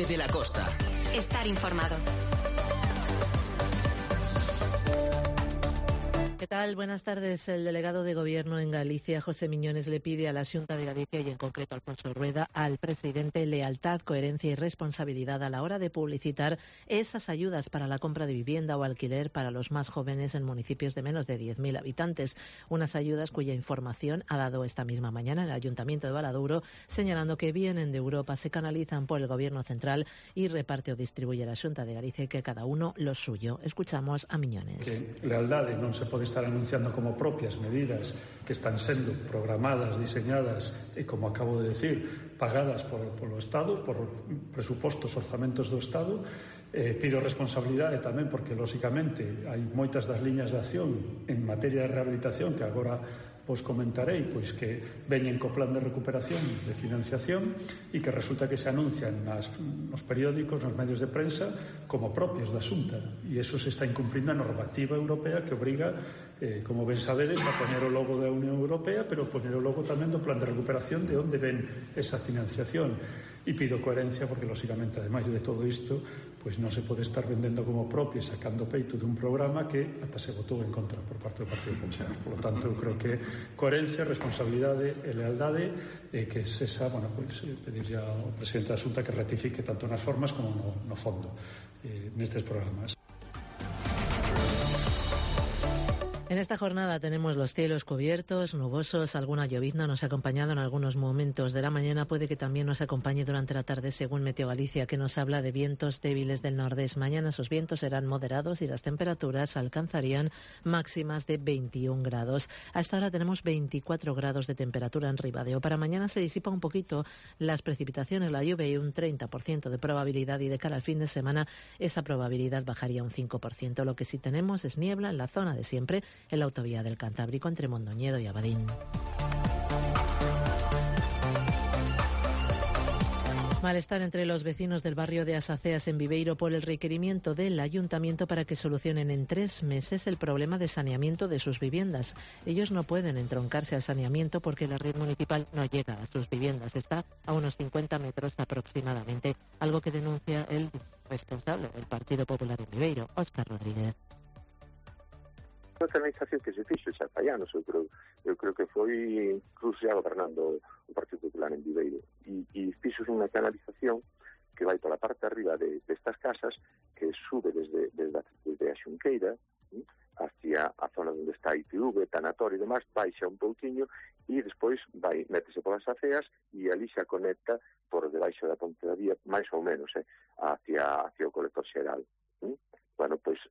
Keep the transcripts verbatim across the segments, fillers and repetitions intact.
de la Costa. Estar informado. ¿Qué tal? Buenas tardes. El delegado de Gobierno en Galicia, José Miñones, le pide a la Xunta de Galicia y en concreto a Alfonso Rueda, al presidente, lealtad, coherencia y responsabilidad a la hora de publicitar esas ayudas para la compra de vivienda o alquiler para los más jóvenes en municipios de menos de diez mil habitantes. Unas ayudas cuya información ha dado esta misma mañana el Ayuntamiento de Valadouro, señalando que vienen de Europa, se canalizan por el Gobierno central y reparte o distribuye la Xunta de Galicia y que cada uno lo suyo. Escuchamos a Miñones. Que lealdade non se pode estar anunciando como propias medidas que están sendo programadas, diseñadas e, como acabo de decir, pagadas por, polo Estado, por presupostos, orzamentos do Estado. Eh, pido responsabilidade tamén porque, lóxicamente, hai moitas das liñas de acción en materia de rehabilitación que agora vos comentarei, pois que veñen co plan de recuperación de financiación e que resulta que se anuncian nas, nos periódicos, nos medios de prensa como propios da Xunta, e eso se está incumprindo a normativa europea que obriga, eh, como ben sabedes, a poñer o logo da Unión Europea, pero poñer o logo tamén do plan de recuperación de onde ven esa financiación. E pido coherencia porque, lóxicamente, ademais de todo isto, pois non se pode estar vendendo como propio e sacando peito de un programa que ata se votou en contra por parte do Partido Popular. Por lo tanto, eu creo que coherencia, responsabilidade e lealdade, eh, que se esa, bueno, pois, eh, pedirlle ao presidente da Xunta que ratifique tanto nas formas como no, no fondo eh, nestes programas. En esta jornada tenemos los cielos cubiertos, nubosos, alguna llovizna nos ha acompañado en algunos momentos de la mañana, puede que también nos acompañe durante la tarde según Meteo Galicia, que nos habla de vientos débiles del nordés. Mañana esos vientos serán moderados y las temperaturas alcanzarían máximas de veintiún grados. Hasta ahora tenemos veinticuatro grados de temperatura en Ribadeo. Para mañana se disipa un poquito las precipitaciones, la lluvia y un treinta por ciento de probabilidad, y de cara al fin de semana esa probabilidad bajaría un cinco por ciento. Lo que sí tenemos es niebla en la zona de siempre, en la autovía del Cantábrico entre Mondoñedo y Abadín. Malestar entre los vecinos del barrio de Asaceas en Viveiro por el requerimiento del ayuntamiento para que solucionen en tres meses el problema de saneamiento de sus viviendas. Ellos no pueden entroncarse al saneamiento porque la red municipal no llega a sus viviendas. Está a unos cincuenta metros aproximadamente, algo que denuncia el responsable del Partido Popular en Viveiro, Óscar Rodríguez. A canalización que se fixo xa fai anos, eu creo, eu creo que foi incluso xa gobernando o Partido Popular en Viveiro, e, e fixo unha canalización que vai pola parte arriba de, de estas casas, que sube desde, desde, a, desde a Xunqueira ¿sí? hacia a zona onde está I T V, Tanatorio e demás, baixa un pouquiño e despois vai, métese polas aceas e ali xa conecta por debaixo da ponte da vía, máis ou menos, eh, hacia, hacia o colector xeral. ¿sí? Bueno, pois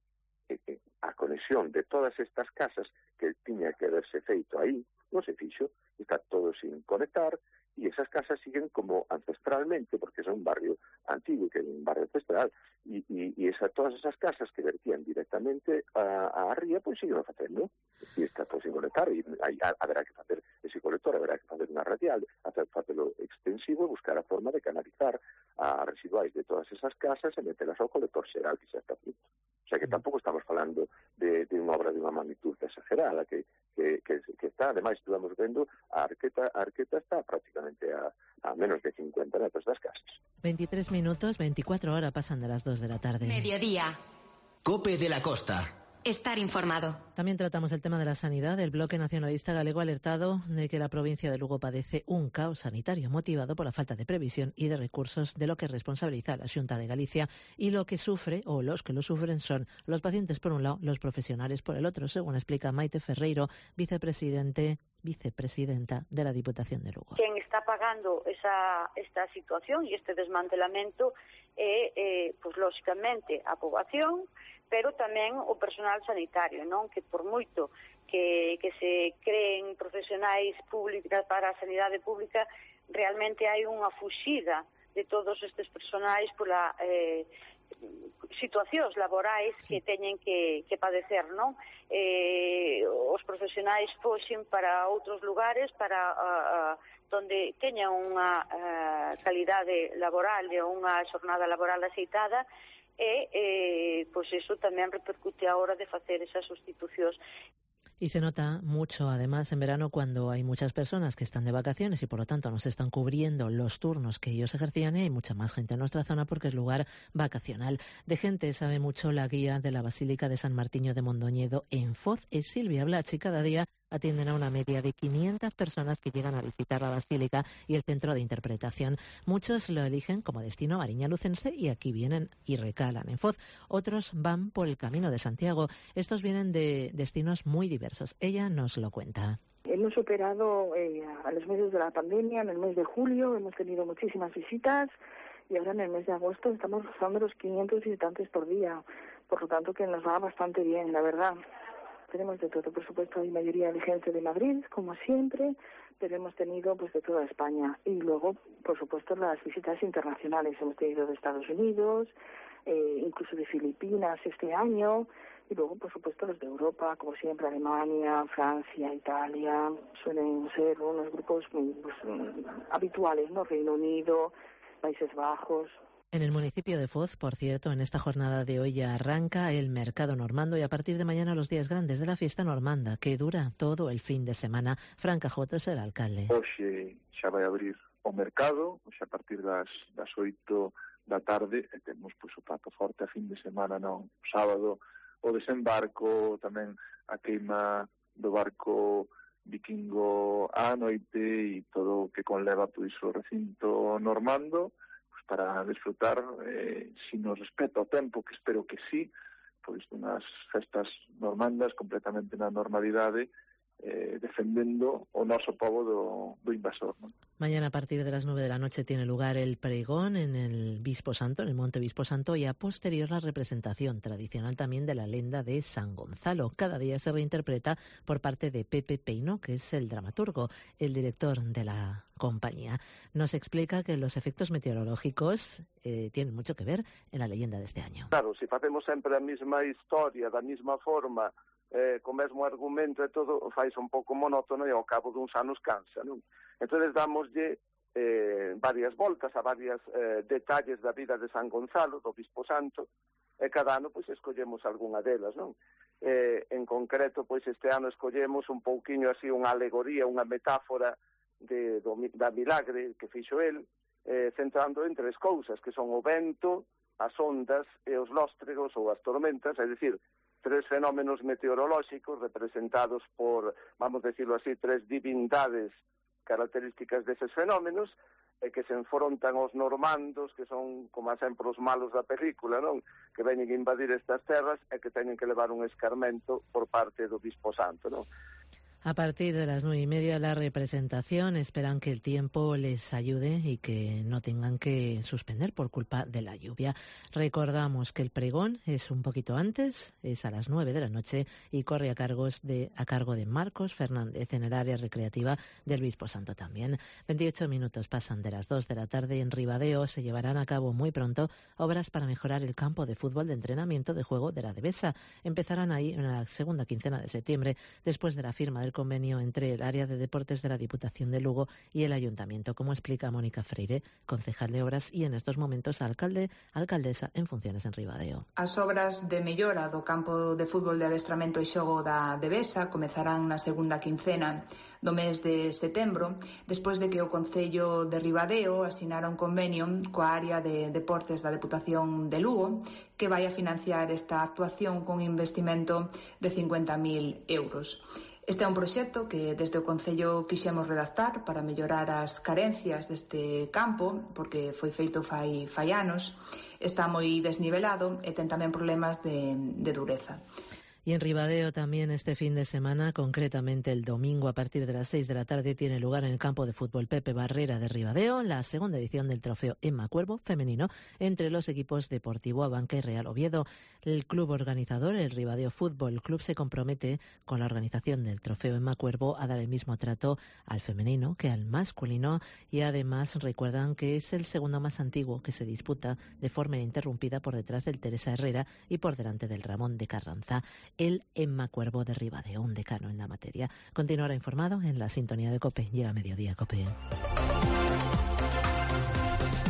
a conexión de todas estas casas que tiña que haberse feito aí, non se fixo, está todo sin conectar, e esas casas siguen como ancestralmente, porque son un barrio antigo, que é un barrio ancestral, e, e, e esa, todas esas casas que vertían directamente a, a ría, pois siguen facendo, e está todo sin conectar, e aí haberá que facer ese colector, haberá que facer unha radial, hacer facelo extensivo e buscar a forma de canalizar a residuais de todas esas casas e metelas ao colector xeral que xa está feito. O sea que tampouco estamos falando de, de unha obra de unha magnitud exagerada, que, que, que, que está, ademais, estamos vendo, a arqueta, a arqueta está prácticamente a, a menos de cincuenta metros das casas. veintitrés minutos, veinticuatro horas pasan de las dos de la tarde. Mediodía. Cope de la Costa. Estar informado. También tratamos el tema de la sanidad. El Bloque Nacionalista Galego ha alertado de que la provincia de Lugo padece un caos sanitario motivado por la falta de previsión y de recursos, de lo que responsabiliza a la Xunta de Galicia, y lo que sufre, o los que lo sufren, son los pacientes por un lado, los profesionales por el otro, según explica Maite Ferreiro, vicepresidente vicepresidenta de la Diputación de Lugo. Quien está pagando esa esta situación e este desmantelamento é, eh, pues, lógicamente, a poboación, pero tamén o personal sanitario, non? Que por moito que, que se creen profesionais públicas para a sanidade pública, realmente hai unha fuxida de todos estes personais pola eh, situacións laborais que teñen que, que padecer, non? Eh, os profesionais foxen para outros lugares para uh, donde teñan unha uh, calidade laboral e unha xornada laboral aceitada, e eh, pois iso tamén repercute a hora de facer esas sustitucións. Y se nota mucho, además, en verano cuando hay muchas personas que están de vacaciones y por lo tanto no se están cubriendo los turnos que ellos ejercían, y hay mucha más gente en nuestra zona porque es lugar vacacional. De gente sabe mucho la guía de la Basílica de San Martiño de Mondoñedo en Foz. Es Silvia Blach y cada día atienden a una media de quinientas personas que llegan a visitar la Basílica y el centro de interpretación. Muchos lo eligen como destino Mariña Lucense y aquí vienen y recalan en Foz. Otros van por el Camino de Santiago. Estos vienen de destinos muy diversos. Ella nos lo cuenta. Hemos superado eh, a los meses de la pandemia, en el mes de julio hemos tenido muchísimas visitas y ahora en el mes de agosto estamos rozando los quinientos visitantes por día. Por lo tanto que nos va bastante bien, la verdad. Tenemos de todo, por supuesto, hay mayoría de gente de Madrid, como siempre, pero hemos tenido pues de toda España. Y luego, por supuesto, las visitas internacionales. Hemos tenido de Estados Unidos, eh, incluso de Filipinas este año, y luego, por supuesto, los de Europa, como siempre, Alemania, Francia, Italia. Suelen ser unos grupos pues, habituales, ¿no? Reino Unido, Países Bajos. En el municipio de Foz, por cierto, en esta jornada de hoy ya arranca el mercado normando y a partir de mañana los días grandes de la fiesta normanda, que dura todo el fin de semana. Fran Cajoto es el alcalde. Hoxe xa vai abrir o mercado, hoxe a partir das, das oito da tarde, e temos pois, o prato forte a fin de semana, non? O sábado o desembarco, tamén a queima do barco vikingo á noite e todo o que conleva pois, o recinto normando, para desfrutar, eh, si nos respeta o tempo, que espero que sí, pois unhas festas normandas completamente na normalidade, eh, defendendo o noso pobo do, do invasor, non? Mañana a partir de las nueve de la noche tiene lugar el pregón en el Bispo Santo, en el Monte Bispo Santo, y a posterior la representación tradicional también de la lenda de San Gonzalo. Cada día se reinterpreta por parte de Pepe Peino, que es el dramaturgo, el director de la compañía. Nos explica que los efectos meteorológicos eh, tienen mucho que ver en la leyenda de este año. Claro, si facemos sempre a mesma historia, da mesma forma, eh, co mesmo argumento e todo, fais un pouco monótono e ao cabo duns anos cansa, non? Entón, damoslle eh, varias voltas a varios eh, detalles da vida de San Gonzalo, do Bispo Santo, e cada ano pois escollemos algunha delas, non? Eh, en concreto, pois este ano escollemos un pouquiño así unha alegoría, unha metáfora de, do, da milagre que fixo el, eh, centrando en tres cousas, que son o vento, as ondas e os lóstregos ou as tormentas, é dicir, tres fenómenos meteorolóxicos representados por, vamos decirlo así, tres divindades características deses fenómenos, e que se enfrontan aos normandos, que son, como sempre, os malos da película, non? Que veñen invadir estas terras e que teñen que levar un escarmento por parte do Bispo Santo, non? A partir de las nueve y media la representación, esperan que el tiempo les ayude y que no tengan que suspender por culpa de la lluvia. Recordamos que el pregón es un poquito antes, es a las nueve de la noche y corre a, cargos de, a cargo de Marcos Fernández en el área recreativa del Bispo Santo también. veintiocho minutos pasan de las dos de la tarde. En Ribadeo se llevarán a cabo muy pronto obras para mejorar el campo de fútbol de entrenamiento de juego de la Devesa. Empezarán ahí en la segunda quincena de septiembre, después de la firma del convenio entre el área de deportes de la Diputación de Lugo y el Ayuntamiento, como explica Mónica Freire, concejal de obras y en estos momentos alcalde, alcaldesa en funciones en Ribadeo. As obras de mellora do campo de fútbol de adestramento e xogo da Devesa comezarán na segunda quincena do mes de setembro, despois de que o Concello de Ribadeo asinara un convenio coa área de deportes da Deputación de Lugo que vai a financiar esta actuación con investimento de cincuenta mil euros. Este é un proxecto que desde o Concello quixemos redactar para mellorar as carencias deste campo, porque foi feito fai, fai anos, está moi desnivelado e ten tamén problemas de, de dureza. Y en Ribadeo también este fin de semana, concretamente el domingo a partir de las seis de la tarde, tiene lugar en el campo de fútbol Pepe Barrera de Ribadeo la segunda edición del trofeo Emma Cuervo femenino entre los equipos Deportivo Abanca y Real Oviedo. El club organizador, el Ribadeo Fútbol Club, se compromete con la organización del trofeo Emma Cuervo a dar el mismo trato al femenino que al masculino y además recuerdan que es el segundo más antiguo que se disputa de forma ininterrumpida por detrás del Teresa Herrera y por delante del Ramón de Carranza. El Emma Cuervo de Ribadeo, un decano en la materia. Continuará informado en la sintonía de COPE. Llega a mediodía, COPE.